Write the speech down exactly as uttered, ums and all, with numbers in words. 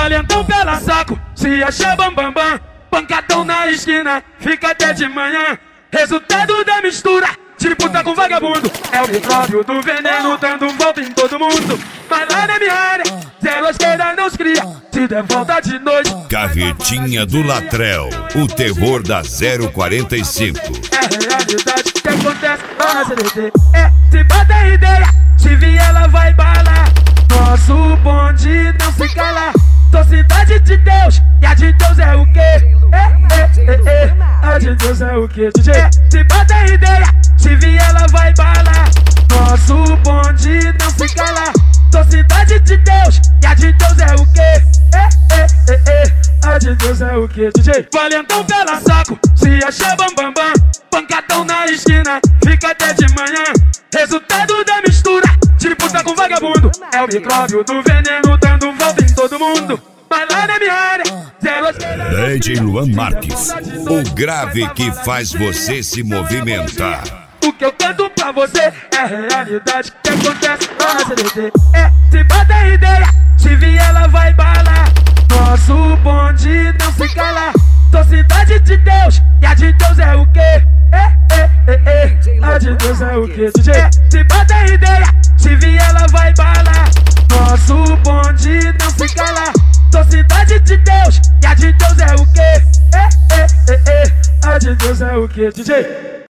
Valentão pela saco, se achar bambambam bam, bam. Pancadão na esquina, fica até de manhã. Resultado da mistura de puta com vagabundo. É o micróbio do veneno dando volta em todo mundo. Mas lá na minha área, zero à esquerda não se cria. Se der volta de noite, Carretinha do Latrell, o terror da zero quarenta e cinco. é a realidade que acontece lá na C D T. É, se bota a ideia, se vier ela vai balar. Nosso bonde não se cala. Sou cidade de Deus, e a de Deus é o quê? É, é, é, é. A de Deus é o quê, D J? É, se bota a ideia, se vier ela vai balar. Nosso bonde não se cala. Sou cidade de Deus, e a de Deus é o quê? É, é, é, é. A de Deus é o quê, D J? Valentão pela saco, se achar bambambam bam, bam. Pancadão na esquina, fica até de manhã. Resultado da mistura de puta com vagabundo. É o micróbio do veneno dando volta em todo mundo. Mas lá na minha área, zero à esquerda. D J Luan Marques, o grave que faz você se movimentar. O que eu canto pra você é a realidade que acontece lá na C D T. É, se bota a ideia, se vier ela vai balar. Nosso bonde não se cala. Sou cidade de Deus, e a de Deus é o quê? É, é, é, é. A de Deus é o quê, D J? É, se bota a ideia, se vier ela vai balar. Nosso bonde não se cala. Sou cidade de Deus, e a de Deus é o quê? É, é, é, é. A de Deus é o quê, D J?